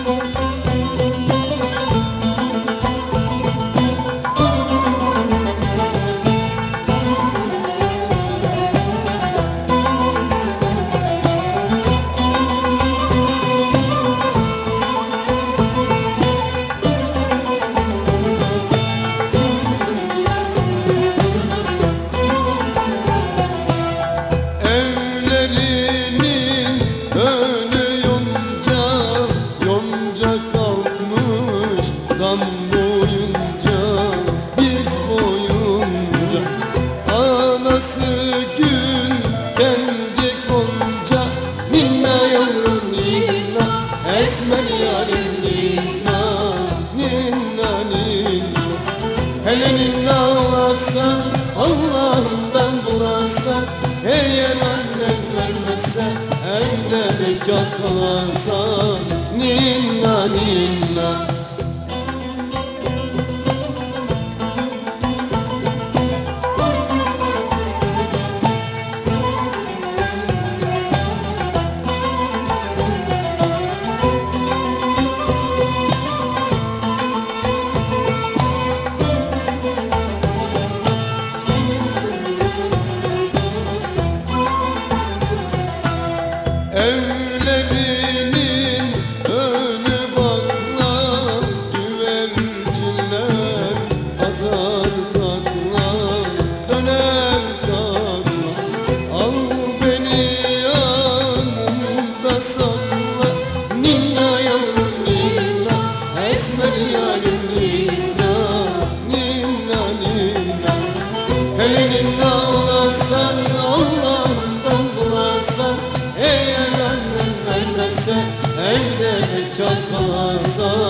Evlerinin önü yonca, yonca kalkmış dam boyunca, biz boyunca. Anası gül, kendi gonca, ninna yavrum ninna, esmer yarim ninna, ninna ninna. Hele ninna olasan, Allah'ından burasan, eğer annen vermezse elde bekar kalarsan, ninna ninna. Evlerinin önü bakla, güvercinler atar takla, döner takla. Al beni yanımda sakla, ninna yavrum ninna, esmer yarim ninna, ninna ninna. Hele ninna olasan, Allah'ından bularsan, eğer annen vermezse elde bekar kalarsan,